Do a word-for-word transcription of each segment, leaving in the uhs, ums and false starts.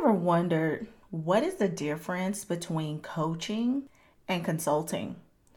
ever wondered what is the difference between coaching and consulting?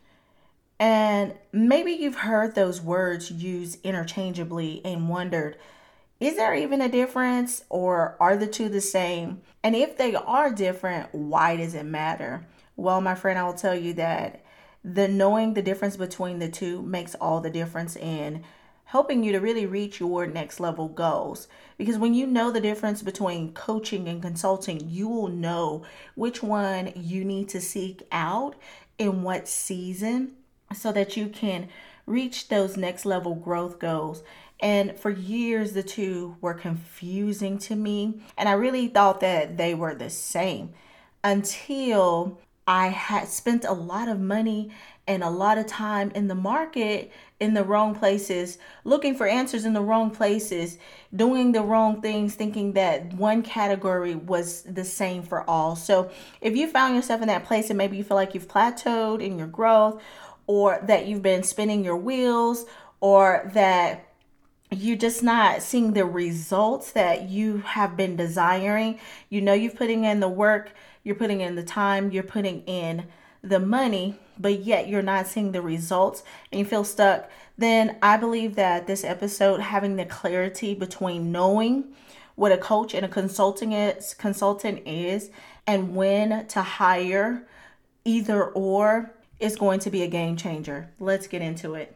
And maybe you've heard those words used interchangeably and wondered, is there even a difference or are the two the same? And if they are different, why does it matter? Well, my friend, I will tell you that the knowing the difference between the two makes all the difference in helping you to really reach your next level goals. Because when you know the difference between coaching and consulting, you will know which one you need to seek out in what season so that you can reach those next level growth goals. And for years, the two were confusing to me. And I really thought that they were the same until I had spent a lot of money and a lot of time in the market in the wrong places, looking for answers in the wrong places, doing the wrong things, thinking that one category was the same for all. So if you found yourself in that place and maybe you feel like you've plateaued in your growth, or that you've been spinning your wheels, or that you're just not seeing the results that you have been desiring, you know you're putting in the work, you're putting in the time, you're putting in the money, but yet you're not seeing the results and you feel stuck, then I believe that this episode, having the clarity between knowing what a coach and a consulting is, consultant is, and when to hire either or, is going to be a game changer. Let's get into it.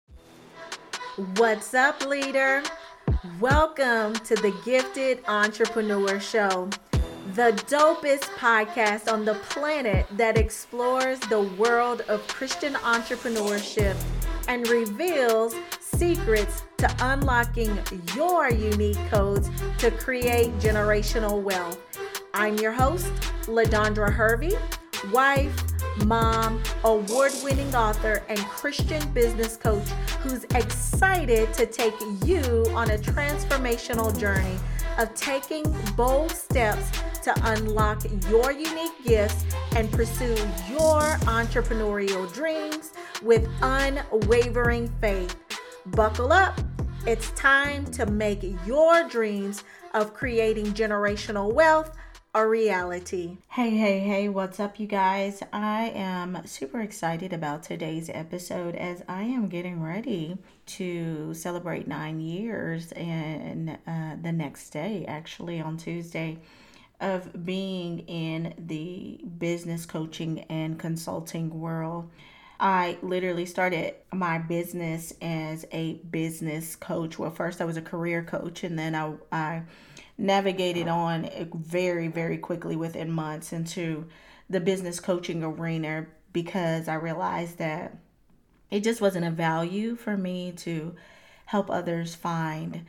What's up, leader? Welcome to the Gifted Entrepreneur Show, the dopest podcast on the planet that explores the world of Christian entrepreneurship and reveals secrets to unlocking your unique codes to create generational wealth. I'm your host, LaDondra Hervey, wife, mom, award-winning author, and Christian business coach who's excited to take you on a transformational journey of taking bold steps to unlock your unique gifts and pursue your entrepreneurial dreams with unwavering faith. Buckle up. It's time to make your dreams of creating generational wealth a reality. Hey, hey, hey, what's up, you guys? I am super excited about today's episode as I am getting ready to celebrate nine years and uh, the next day, actually on Tuesday, of being in the business coaching and consulting world. I literally started my business as a business coach. Well, first I was a career coach, and then I, I navigated on very, very quickly within months into the business coaching arena because I realized that it just wasn't a value for me to help others find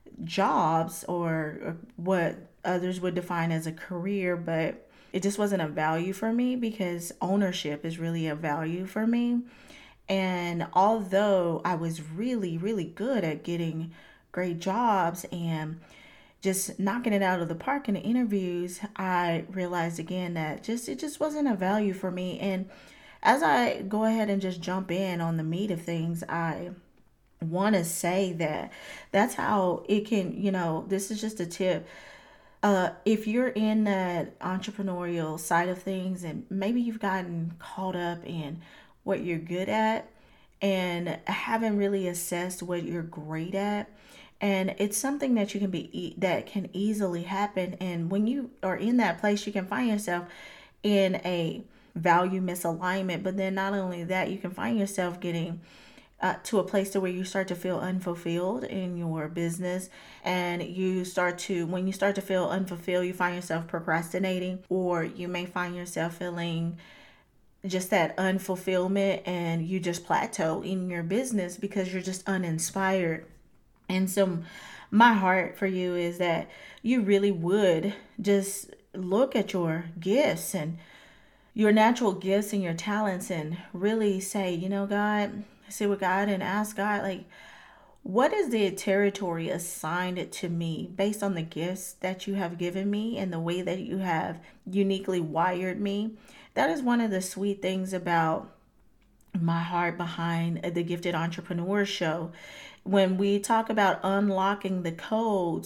jobs or, or what others would define as a career, but it just wasn't a value for me because ownership is really a value for me. And although I was really, really good at getting great jobs and just knocking it out of the park in the interviews, I realized again that just it just wasn't a value for me. And as I go ahead and just jump in on the meat of things, I want to say that that's how it can, you know, this is just a tip. Uh, if you're in that entrepreneurial side of things and maybe you've gotten caught up in what you're good at and haven't really assessed what you're great at, and it's something that you can be that can easily happen. And when you are in that place, you can find yourself in a value misalignment. But then not only that, you can find yourself getting uh, to a place to where you start to feel unfulfilled in your business. And you start to, when you start to feel unfulfilled, you find yourself procrastinating, or you may find yourself feeling just that unfulfillment and you just plateau in your business because you're just uninspired. And so my heart for you is that you really would just look at your gifts and your natural gifts and your talents and really say, you know, God, sit with God and ask God, like, what is the territory assigned to me based on the gifts that you have given me and the way that you have uniquely wired me? That is one of the sweet things about my heart behind the Gifted Entrepreneur Show. When we talk about unlocking the codes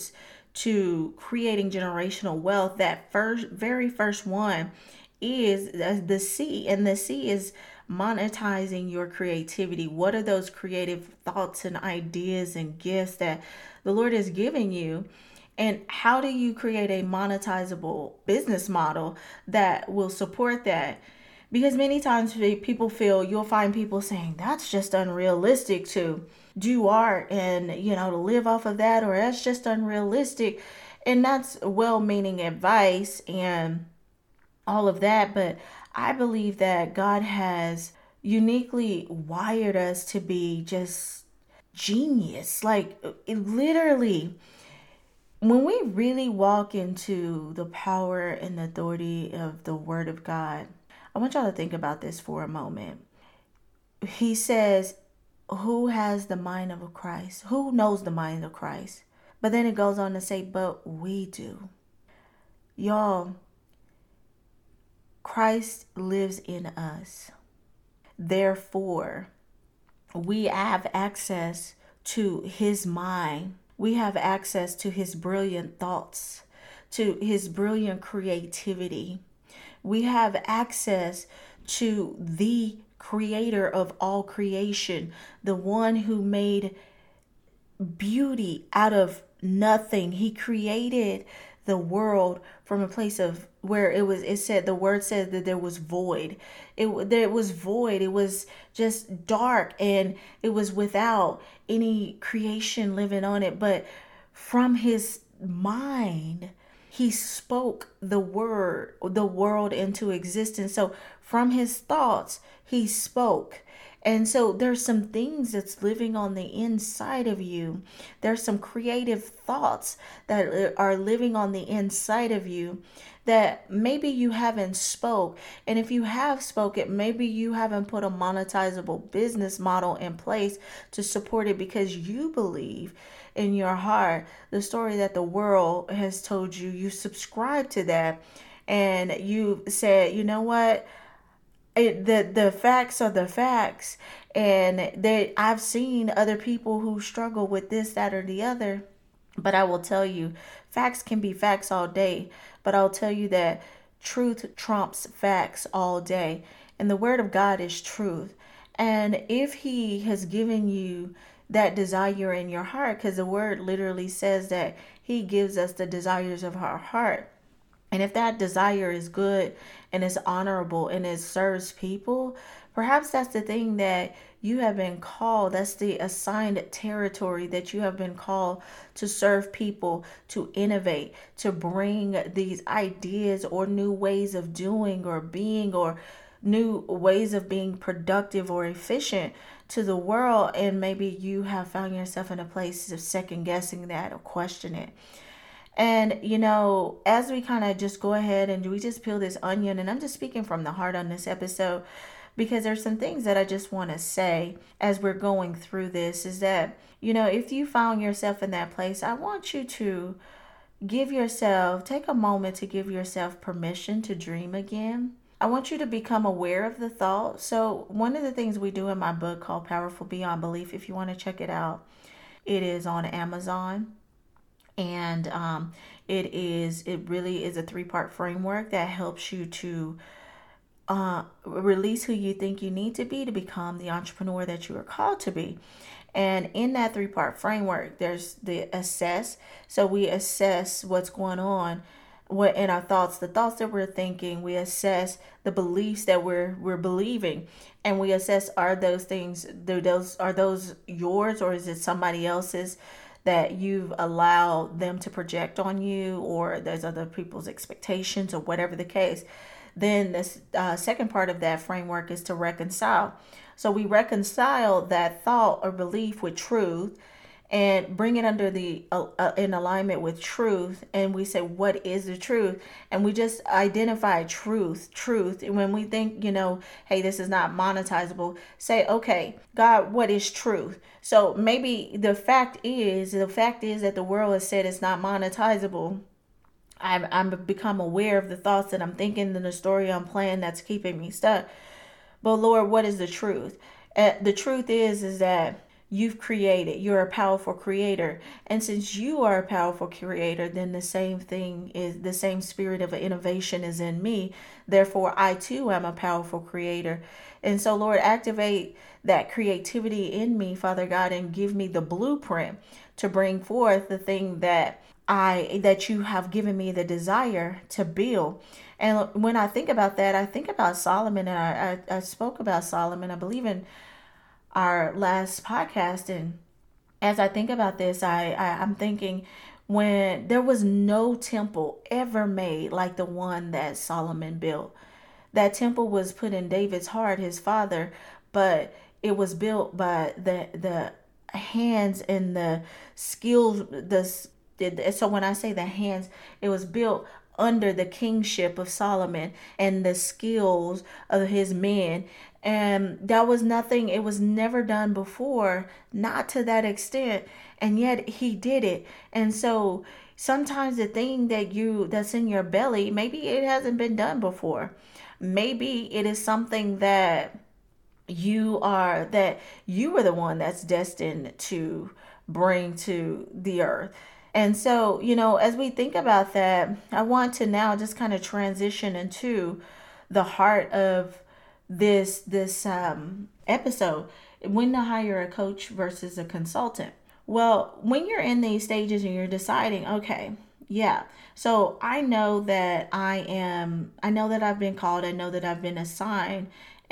to creating generational wealth, that first, very first one is the C, and the C is monetizing your creativity. What are those creative thoughts and ideas and gifts that the Lord is giving you? And how do you create a monetizable business model that will support that? Because many times people feel, you'll find people saying, that's just unrealistic to do art and, you know, to live off of that, or that's just unrealistic. And that's well-meaning advice and all of that. But I believe that God has uniquely wired us to be just genius. Like, it literally, when we really walk into the power and authority of the Word of God, I want y'all to think about this for a moment. He says, who has the mind of Christ? Who knows the mind of Christ? But then it goes on to say, but we do. Y'all, Christ lives in us. Therefore, we have access to his mind. We have access to his brilliant thoughts, to his brilliant creativity. We have access to the creator of all creation, the one who made beauty out of nothing. He created the world from a place of where it was, it said, the word said that there was void. It, there was void. It was just dark, and it was without any creation living on it. But from his mind, he spoke the word, the world into existence. So from his thoughts, he spoke. And so there's some things that's living on the inside of you. There's some creative thoughts that are living on the inside of you that maybe you haven't spoke. And if you have spoken, maybe you haven't put a monetizable business model in place to support it, because you believe in your heart the story that the world has told you. You subscribe to that, and you said, you know what? It, the the facts are the facts, and they I've seen other people who struggle with this, that, or the other. But I will tell you, facts can be facts all day, but I'll tell you that truth trumps facts all day, and the word of God is truth. And if he has given you that desire in your heart, because the word literally says that he gives us the desires of our heart, and if that desire is good and is honorable and it serves people, perhaps that's the thing that you have been called. That's the assigned territory that you have been called to serve people, to innovate, to bring these ideas or new ways of doing or being, or new ways of being productive or efficient to the world. And maybe you have found yourself in a place of second guessing that or question it. And, you know, as we kind of just go ahead and we just peel this onion, and I'm just speaking from the heart on this episode, because there's some things that I just want to say as we're going through this, is that, you know, if you found yourself in that place, I want you to give yourself, take a moment to give yourself permission to dream again. I want you to become aware of the thought. So one of the things we do in my book called Powerful Beyond Belief, if you want to check it out, it is on Amazon. And um, it is, it really is a three-part framework that helps you to uh, release who you think you need to be to become the entrepreneur that you are called to be. And in that three-part framework, there's the assess. So we assess what's going on, what in our thoughts, the thoughts that we're thinking. We assess the beliefs that we're we're believing, and we assess, are those things, do those are those yours, or is it somebody else's that you've allowed them to project on you, or there's other people's expectations, or whatever the case. Then the uh, second part of that framework is to reconcile. So we reconcile that thought or belief with truth and bring it under the uh, uh, in alignment with truth, and we say, what is the truth? And we just identify truth truth and when we think, you know, hey, this is not monetizable, say, okay, God, what is truth? So maybe the fact is the fact is that the world has said it's not monetizable. I've, I've become aware of the thoughts that I'm thinking and the story I'm playing that's keeping me stuck. But Lord, what is the truth? Uh, the truth is is that you've created. You're a powerful creator. And since you are a powerful creator, then the same thing is the same spirit of innovation is in me. Therefore, I too am a powerful creator. And so, Lord, activate that creativity in me, Father God, and give me the blueprint to bring forth the thing that I that you have given me the desire to build. And when I think about that, I think about Solomon, and I, I, I spoke about Solomon, I believe, in our last podcast. And as I think about this, I, I I'm thinking when there was no temple ever made like the one that Solomon built. That temple was put in David's heart, his father, but it was built by the the hands and the skills. The so when I say the hands, it was built under the kingship of Solomon and the skills of his men. And that was nothing, it was never done before, not to that extent. And yet he did it. And so sometimes the thing that you that's in your belly, maybe it hasn't been done before. Maybe it is something that you are that you are the one that's destined to bring to the earth. And so, you know, as we think about that, I want to now just kind of transition into the heart of this this um, episode: when to hire a coach versus a consultant. Well, when you're in these stages and you're deciding, okay, yeah, so I know that I am, I know that I've been called, I know that I've been assigned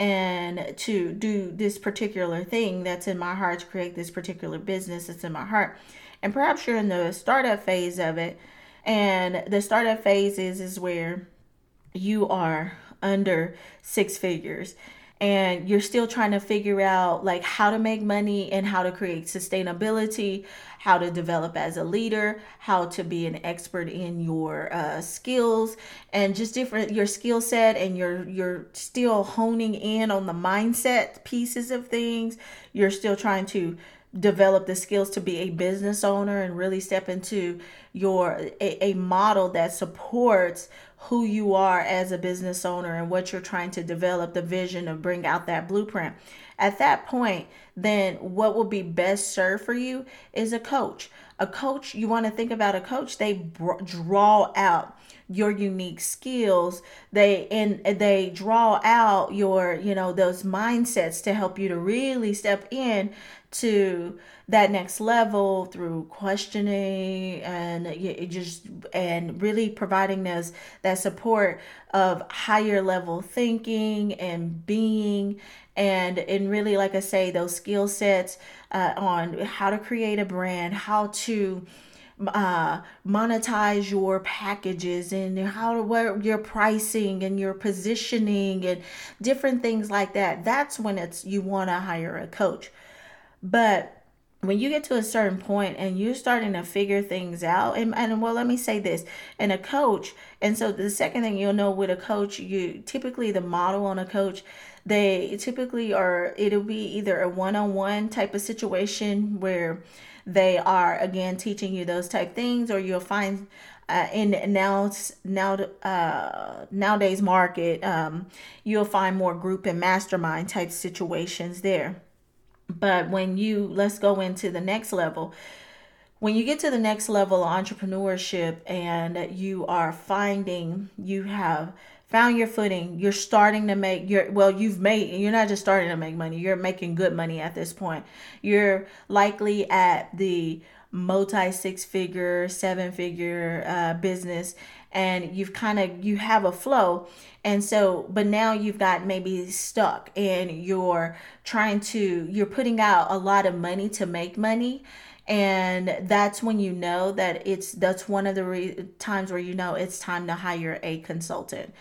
and to do this particular thing that's in my heart, to create this particular business that's in my heart. And perhaps you're in the startup phase of it. And the startup phase is, is where you are under six figures and you're still trying to figure out like how to make money and how to create sustainability, how to develop as a leader, how to be an expert in your uh, skills and just different your skill set, and you're you're still honing in on the mindset pieces of things. You're still trying to develop the skills to be a business owner and really step into your a, a model that supports who you are as a business owner and what you're trying to develop, the vision of bring out that blueprint. At that point, then what will be best served for you is a coach. A coach, you want to think about a coach, they br- draw out your unique skills. They and they draw out your, you know, those mindsets to help you to really step in to that next level through questioning and it just and really providing those that support of higher level thinking and being, and and really, like I say, those skill sets uh, on how to create a brand, how to uh, monetize your packages, and how to work your pricing and your positioning and different things like that. That's when it's you want to hire a coach. But when you get to a certain point and you're starting to figure things out, and, and well, let me say this, and a coach, and so the second thing you'll know with a coach, you typically the model on a coach, they typically are, it'll be either a one-on-one type of situation where they are again teaching you those type things, or you'll find uh, in now now uh, nowadays market, um, you'll find more group and mastermind type situations there. But when you, let's go into the next level. When you get to the next level of entrepreneurship and you are finding, you have found your footing, you're starting to make your, well, you've made, you're not just starting to make money, you're making good money at this point. You're likely at the multi six figure, seven figure uh, business, and you've kind of, you have a flow. And so, but now you've got maybe stuck and you're trying to, you're putting out a lot of money to make money. And that's when you know that it's, that's one of the re- times where you know it's time to hire a consultant.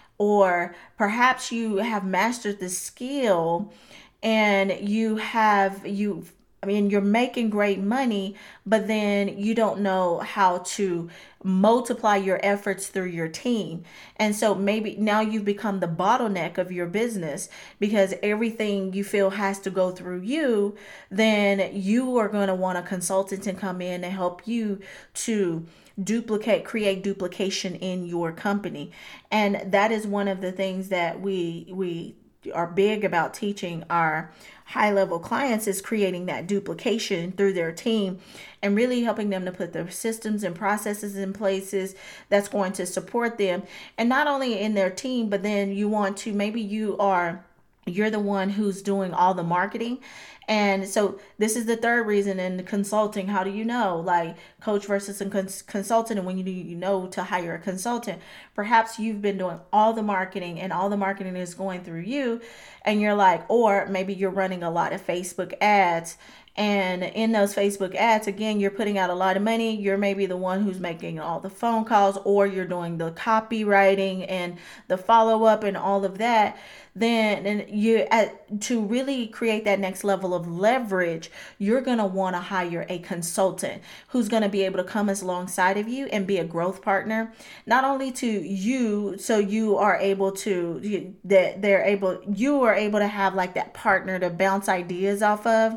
Or perhaps you have mastered the skill and you have, you I mean, you're making great money, but then you don't know how to multiply your efforts through your team. And so maybe now you've become the bottleneck of your business because everything you feel has to go through you. Then you are going to want a consultant to come in and help you to duplicate, create duplication in your company. And that is one of the things that we, we, are big about teaching our high level clients is creating that duplication through their team and really helping them to put their systems and processes in places that's going to support them, and not only in their team, but then you want to, maybe you are you're the one who's doing all the marketing. And so this is the third reason in the consulting. How do you know, like, coach versus a cons- consultant? And when you do, you know to hire a consultant, perhaps you've been doing all the marketing and all the marketing is going through you, and you're like, or maybe you're running a lot of Facebook ads, and in those Facebook ads, again, you're putting out a lot of money. You're maybe the one who's making all the phone calls, or you're doing the copywriting and the follow up and all of that. Then and you at, to really create that next level of leverage, you're going to want to hire a consultant who's going to be able to come alongside of you and be a growth partner, not only to you, so you are able to you, that they're able you are able to have like that partner to bounce ideas off of,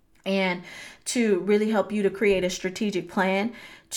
and to really help you to create a strategic plan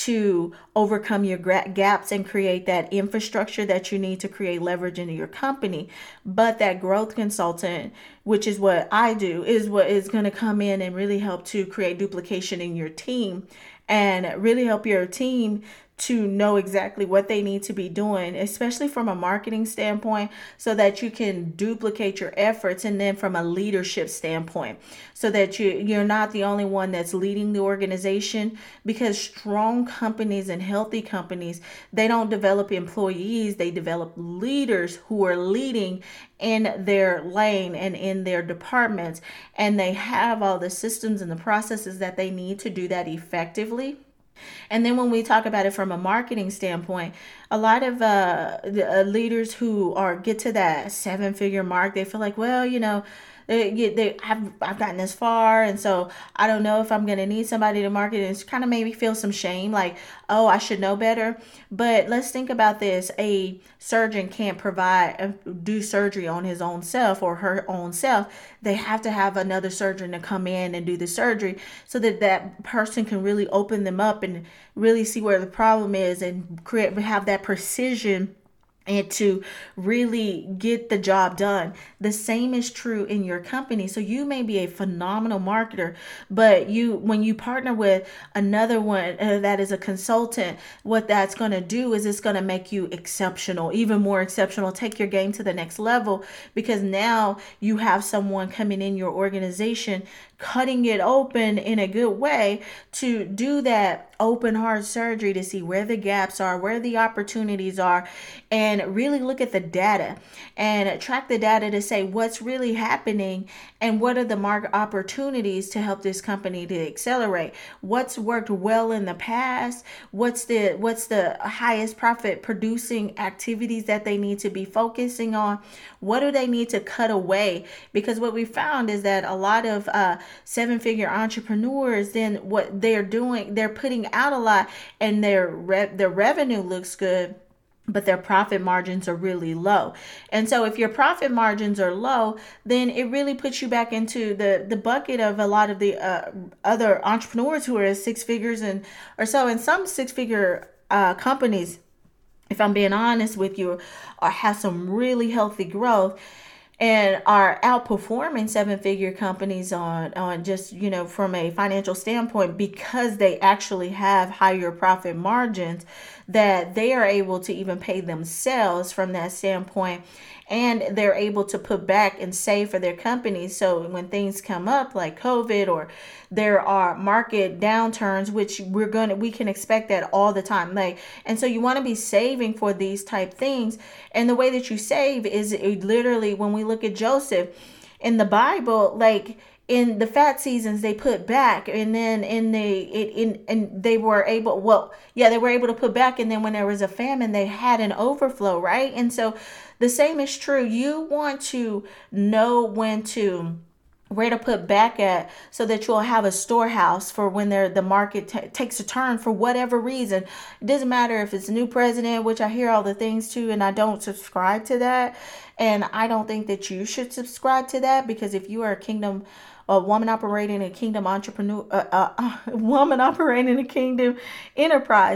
to overcome your gaps and create that infrastructure that you need to create leverage into your company. But that growth consultant, which is what I do, is what is going to come in and really help to create duplication in your team and really help your team to know exactly what they need to be doing, especially from a marketing standpoint, so that you can duplicate your efforts, and then from a leadership standpoint, so that you, you're not the only one that's leading the organization, because strong companies and healthy companies, they don't develop employees, they develop leaders who are leading in their lane and in their departments, and they have all the systems and the processes that they need to do that effectively. And then when we talk about it from a marketing standpoint, a lot of uh, the, uh, leaders who are get to that seven figure mark, they feel like, well, you know, they, they I've, I've gotten this far, and so I don't know if I'm going to need somebody to market. And it's kind of made me feel some shame, like, oh, I should know better. But let's think about this. A surgeon can't provide, do surgery on his own self or her own self. They have to have another surgeon to come in and do the surgery, so that that person can really open them up and really see where the problem is and create, have that precision and to really get the job done. The same is true in your company. So you may be a phenomenal marketer, but you, when you partner with another one uh, that is a consultant, what that's going to do is it's going to make you exceptional, even more exceptional, take your game to the next level, because now you have someone coming in your organization, cutting it open in a good way to do that open heart surgery to see where the gaps are, where the opportunities are, and really look at the data and track the data to say what's really happening and what are the market opportunities to help this company to accelerate. What's worked well in the past? What's the what's the highest profit producing activities that they need to be focusing on? What do they need to cut away? Because what we found is that a lot of uh, seven-figure entrepreneurs, then what they're doing, they're putting out a lot, and their re- their revenue looks good, but their profit margins are really low. And so if your profit margins are low, then it really puts you back into the, the bucket of a lot of the uh, other entrepreneurs who are at six figures and or so. And some six-figure uh, companies, if I'm being honest with you, are, have some really healthy growth and are outperforming seven-figure companies on, on just, you know, from a financial standpoint, because they actually have higher profit margins that they are able to even pay themselves from that standpoint. And they're able to put back and save for their companies. So when things come up like COVID, or there are market downturns, which we're gonna we can expect that all the time. Like, and so you want to be saving for these type things. And the way that you save is it literally, when we look at Joseph in the Bible, like, in the fat seasons they put back, and then in the it in and they were able well yeah they were able to put back, and then when there was a famine they had an overflow, right? And so the same is true. You want to know when to where to put back at, so that you'll have a storehouse for when there the market t- takes a turn for whatever reason. It doesn't matter if it's a new president, which I hear all the things too, and I don't subscribe to that, and I don't think that you should subscribe to that, because if you are a kingdom a woman operating a kingdom entrepreneur, uh, uh, woman operating a kingdom enterprise,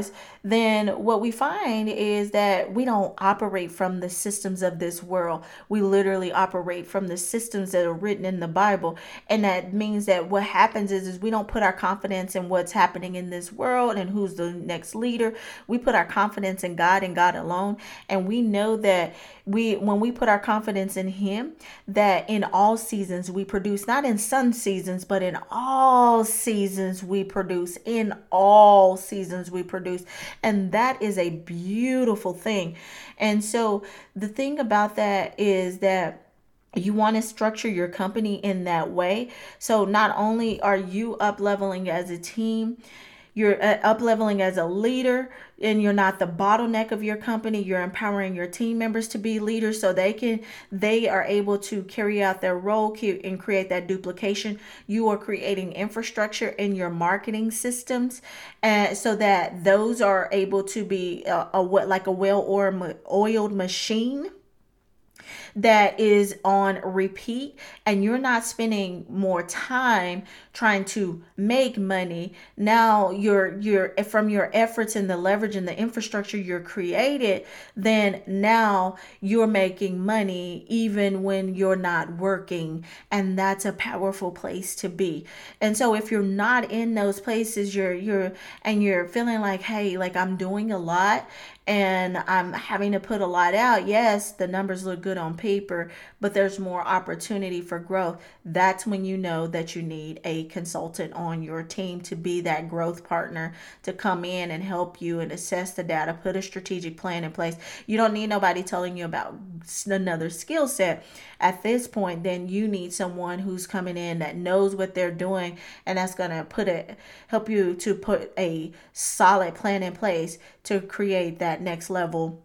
then what we find is that we don't operate from the systems of this world. We literally operate from the systems that are written in the Bible. And that means that what happens is, is we don't put our confidence in what's happening in this world and who's the next leader. We put our confidence in God and God alone. And we know that we when we put our confidence in him, that in all seasons we produce, not in some seasons, but in all seasons we produce, in all seasons we produce. And that is a beautiful thing. And so the thing about that is that you want to structure your company in that way. So not only are you up leveling as a team, you're uh, up leveling as a leader, and you're not the bottleneck of your company. You're empowering your team members to be leaders so they can they are able to carry out their role and create that duplication. You are creating infrastructure in your marketing systems, and so that those are able to be a, a what like a well-oiled machine that is on repeat, and you're not spending more time trying to make money. Now you're you're from your efforts and the leverage and the infrastructure you're created, then now you're making money even when you're not working. And that's a powerful place to be. And so if you're not in those places, you're you're and you're feeling like, hey, like I'm doing a lot and I'm having to put a lot out. Yes, the numbers look good on paper, but there's more opportunity for growth. That's when you know that you need a consultant on your team to be that growth partner, to come in and help you and assess the data, put a strategic plan in place. You don't need nobody telling you about another skill set. At this point, then you need someone who's coming in that knows what they're doing, and that's going to put it help you to put a solid plan in place to create that next level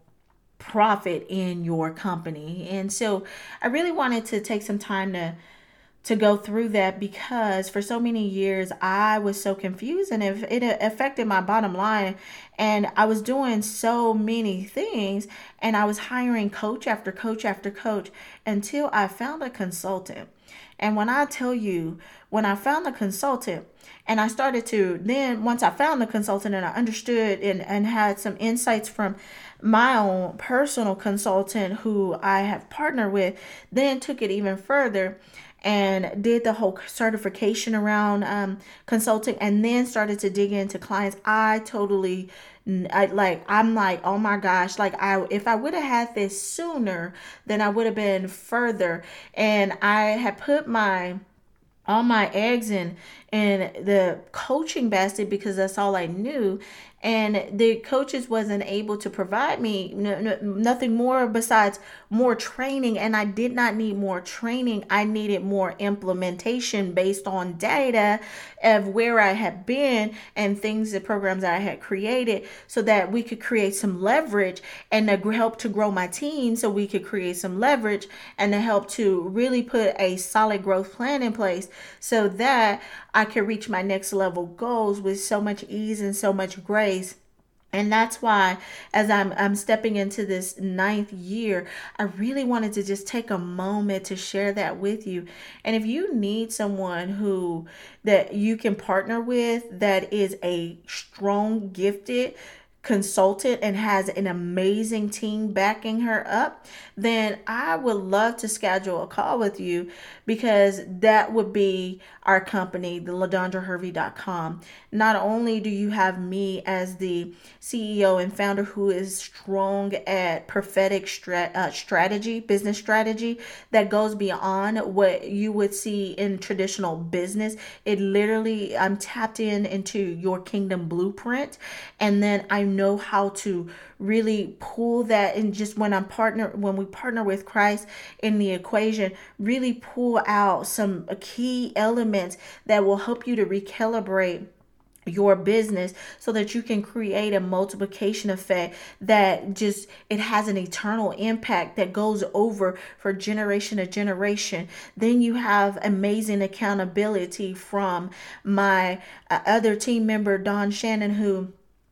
profit in your company. And so I really wanted to take some time to to go through that, because for so many years I was so confused, and it, it affected my bottom line. And I was doing so many things, and I was hiring coach after coach after coach until I found a consultant. And when I tell you, when I found the consultant, and I started to, then once I found the consultant and I understood and, and had some insights from my own personal consultant who I have partnered with, then took it even further and did the whole certification around um, consulting, and then started to dig into clients. I totally, I like, I'm like, oh my gosh, like I, if I would have had this sooner, then I would have been further. And I had put my, all my eggs in, in the coaching basket because that's all I knew. And the coaches wasn't able to provide me no, no, nothing more besides more training. And I did not need more training. I needed more implementation based on data of where I had been and things, the programs that I had created, so that we could create some leverage and to help to grow my team, so we could create some leverage and to help to really put a solid growth plan in place so that I could reach my next level goals with so much ease and so much grace. And that's why, as I'm I'm stepping into this ninth year, I really wanted to just take a moment to share that with you. And if you need someone who that you can partner with, that is a strong, gifted consultant and has an amazing team backing her up, then I would love to schedule a call with you, because that would be our company, the ladondra hervey dot com. Not only do you have me as the C E O and founder who is strong at prophetic strat- uh, strategy, business strategy that goes beyond what you would see in traditional business. It literally, I'm tapped in into your kingdom blueprint, and then I know how to really pull that, and just when I'm partner when we partner with Christ in the equation, really pull out some key elements that will help you to recalibrate your business so that you can create a multiplication effect that just, it has an eternal impact that goes over for generation to generation. Then you have amazing accountability from my uh, other team member, Don Shannon, who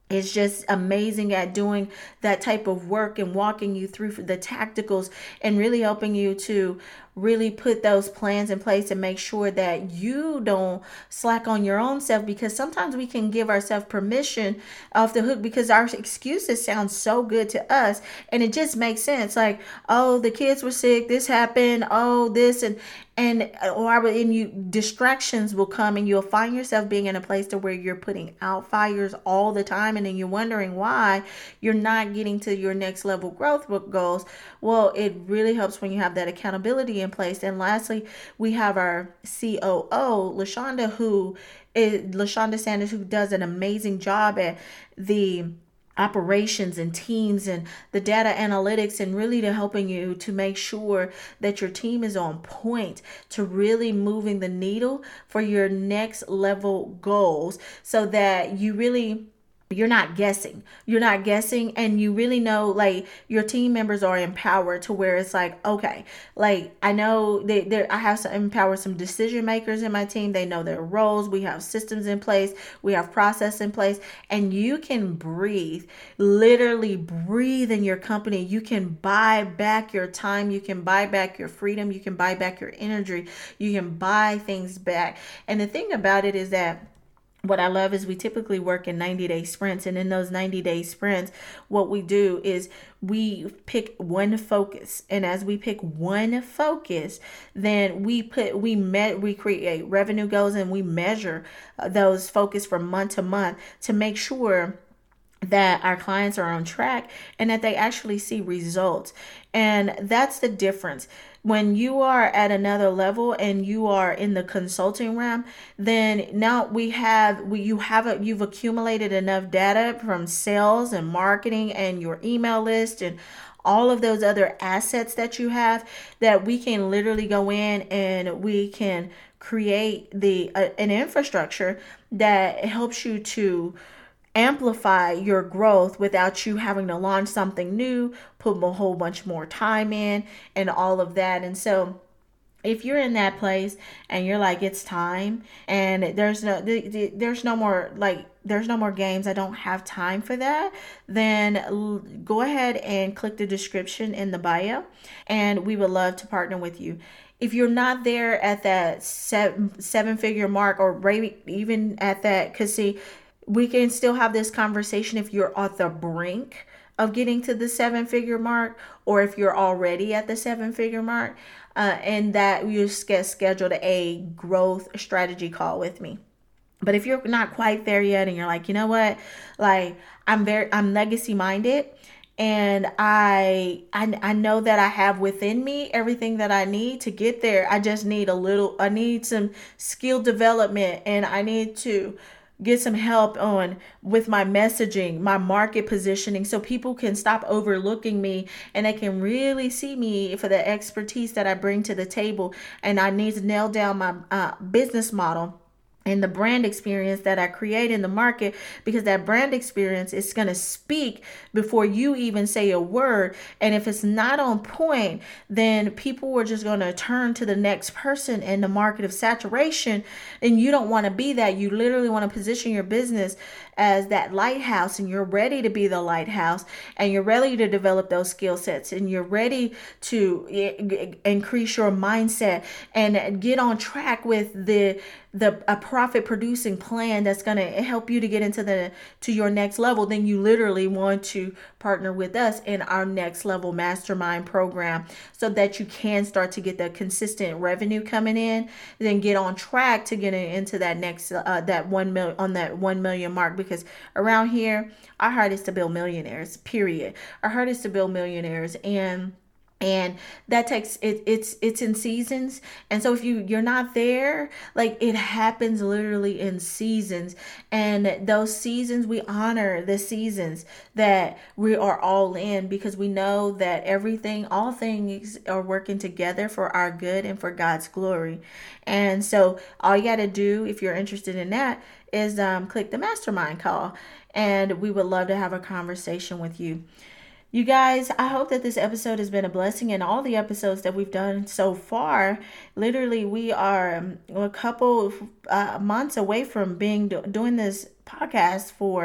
is just amazing at doing that type of work and walking you through the tacticals and really helping you to really put those plans in place and make sure that you don't slack on your own self, because sometimes we can give ourselves permission off the hook because our excuses sound so good to us and it just makes sense, like, oh, the kids were sick, this happened, oh, this, and and or I would, and you distractions will come and you'll find yourself being in a place to where you're putting out fires all the time, and then you're wondering why you're not getting to your next level growth goals. Well, it really helps when you have that accountability in place. And lastly, we have our C O O, LaShonda, who is LaShonda Sanders, who does an amazing job at the operations and teams and the data analytics, and really to helping you to make sure that your team is on point to really moving the needle for your next level goals, so that you really you're not guessing. You're not guessing, and you really know, like, your team members are empowered to where it's like, okay, like, I know they they I have to empower some decision makers in my team. They know their roles. We have systems in place. We have process in place, and you can breathe, literally breathe in your company. You can buy back your time. You can buy back your freedom. You can buy back your energy. You can buy things back. And the thing about it is that what I love is we typically work in ninety day sprints. And in those ninety day sprints, what we do is we pick one focus. And as we pick one focus, then we put, we met, we create revenue goals, and we measure those focus from month to month to make sure that our clients are on track and that they actually see results. And that's the difference. When you are at another level and you are in the consulting realm, then now we have we you have a, you've accumulated enough data from sales and marketing and your email list and all of those other assets that you have, that we can literally go in and we can create the uh, an infrastructure that helps you to amplify your growth without you having to launch something new, put a whole bunch more time in, and all of that. And so if you're in that place and you're like, it's time, and there's no there's no more like there's no more games, I don't have time for that, then go ahead and click the description in the bio, and we would love to partner with you. If you're not there at that seven seven figure mark, or maybe even at that, because see, we can still have this conversation if you're at the brink of getting to the seven figure mark, or if you're already at the seven figure mark, uh, and that you get scheduled a growth strategy call with me. But if you're not quite there yet and you're like, you know what, like I'm very, I'm legacy minded, and I, I I know that I have within me everything that I need to get there. I just need a little, I need some skill development, and I need to get some help on with my messaging, my market positioning, so people can stop overlooking me and they can really see me for the expertise that I bring to the table. And I need to nail down my uh, business model and the brand experience that I create in the market, because that brand experience is going to speak before you even say a word. And if it's not on point, then people are just going to turn to the next person in the market of saturation. And you don't want to be that. You literally want to position your business as that lighthouse, and you're ready to be the lighthouse, and you're ready to develop those skill sets, and you're ready to increase your mindset and get on track with the the a profit producing plan that's going to help you to get into the to your next level. Then you literally want to partner with us in our next level mastermind program, so that you can start to get the consistent revenue coming in, then get on track to getting into that next uh, that one million on that one million mark. Because around here, our heart is to build millionaires, period. Our heart is to build millionaires, and and that takes it it's it's in seasons. And so if you you're not there, like, it happens literally in seasons, and those seasons, we honor the seasons that we are all in, because we know that everything all things are working together for our good and for God's glory. And so all you got to do, if you're interested in that, is um click the mastermind call, and we would love to have a conversation with you. You guys, I hope that this episode has been a blessing, and all the episodes that we've done so far. Literally, we are a couple uh, months away from being do- doing this podcast for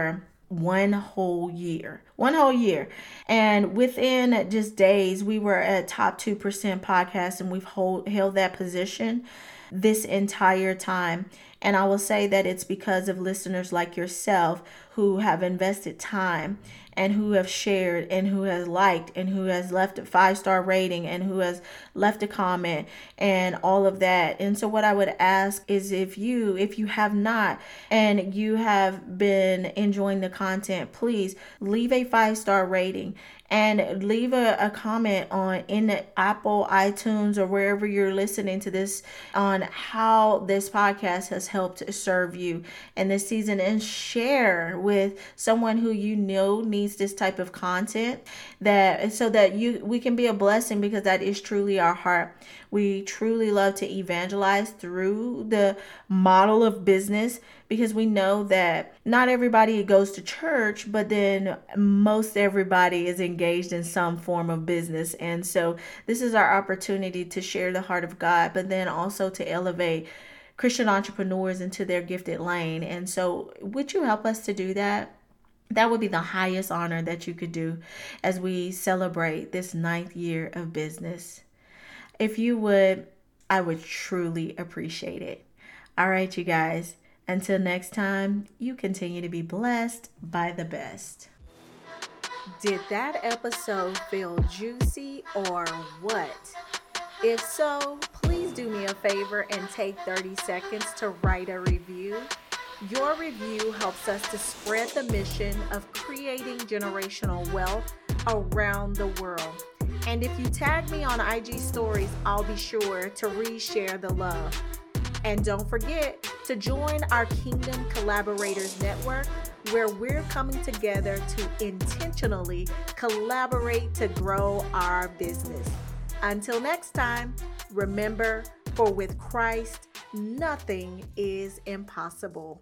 One whole year. One whole year. And within just days, we were at top two percent podcast, and we've hold, held that position this entire time. And I will say that it's because of listeners like yourself who have invested time and who have shared and who has liked and who has left a five-star rating and who has left a comment and all of that. And so what I would ask is, if you if you have not and you have been enjoying the content, please leave a five-star rating and leave a, a comment on in the Apple, iTunes, or wherever you're listening to this on how this podcast has helped serve you in this season, and share with someone who you know needs this type of content, that so that you we can be a blessing, because that is truly our heart. We truly love to evangelize through the model of business, because we know that not everybody goes to church, but then most everybody is engaged in some form of business. And so this is our opportunity to share the heart of God, but then also to elevate Christian entrepreneurs into their gifted lane. And so would you help us to do that? That would be the highest honor that you could do as we celebrate this ninth year of business. If you would, I would truly appreciate it. All right, you guys. Until next time, you continue to be blessed by the best. Did that episode feel juicy or what? If so, please do me a favor and take thirty seconds to write a review. Your review helps us to spread the mission of creating generational wealth around the world. And if you tag me on I G stories, I'll be sure to reshare the love. And don't forget to join our Kingdom Collaborators Network, where we're coming together to intentionally collaborate to grow our business. Until next time, remember, for with Christ, nothing is impossible.